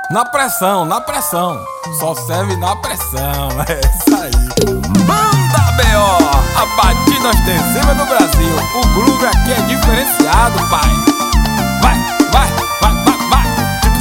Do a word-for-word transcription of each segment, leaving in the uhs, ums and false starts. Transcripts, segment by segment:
Na pressão, na pressão. Só serve na pressão. É isso aí. Banda B O, a batida ostensiva do Brasil. O groove aqui é diferenciado, pai. Vai, vai, vai, vai, vai.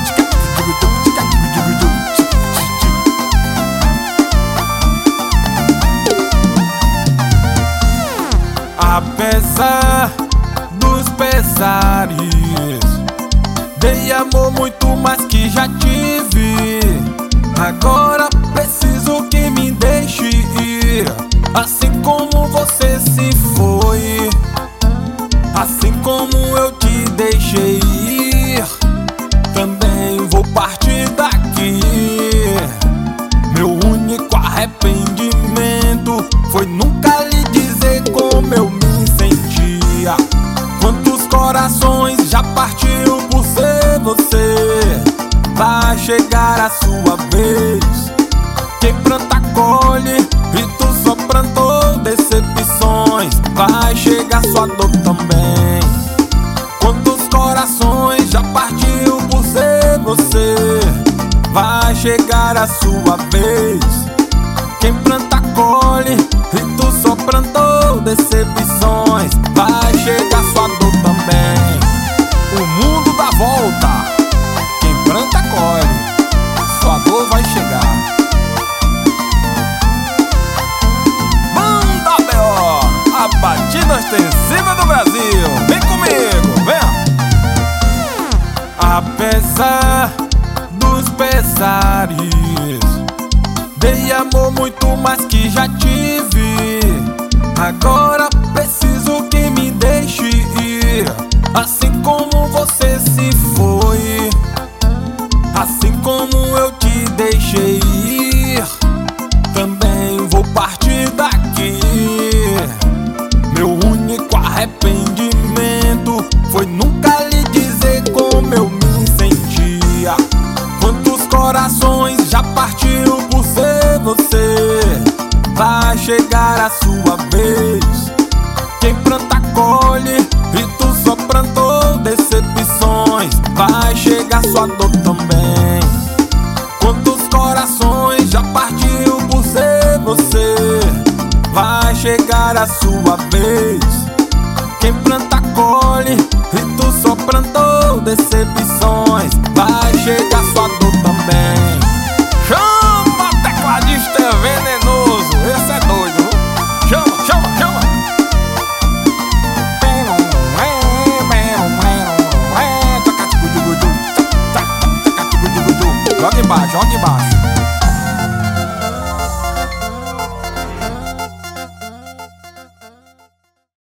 Apesar dos pesares, dei amor muito mais que já tive. Agora preciso que me deixe ir, assim como você se foi, assim como eu te deixei ir. Também vou partir daqui. Meu único arrependimento foi nunca lhe dizer como eu me sentia. Quantos corações já partiram por ser você? Vai chegar a sua vez. Quem planta colhe, e tu só plantou decepções. Vai chegar sua dor também. Quantos corações já partiram por ser você? Vai chegar a sua vez. Quem planta colhe, e tu só plantou decepções. Vai chegar sua dor também. O mundo dá volta. Quem planta colhe, sua dor vai chegar. Banda B O, a batida ostensiva do Brasil. Vem comigo, vem. Apesar dos pesares, dei amor muito mais que já tive. Agora preciso que me deixe ir, assim como você se foi, assim como eu te deixei ir. Também vou partir daqui. Meu único arrependimento foi nunca lhe dizer como eu me sentia. Quantos corações já partiram por ser você? Vai chegar a sua vez. Quem planta colhe, e tu só plantou decepções. Vai chegar sua dor também. Quantos corações já partiram por ser você? Vai chegar a sua vez. Quem planta colhe, e tu só plantou decepções. Vai chegar sua dor também. Chama, tecladista é venenoso. Esse é doido, viu? Chama, chama, chama. Joga embaixo, joga embaixo.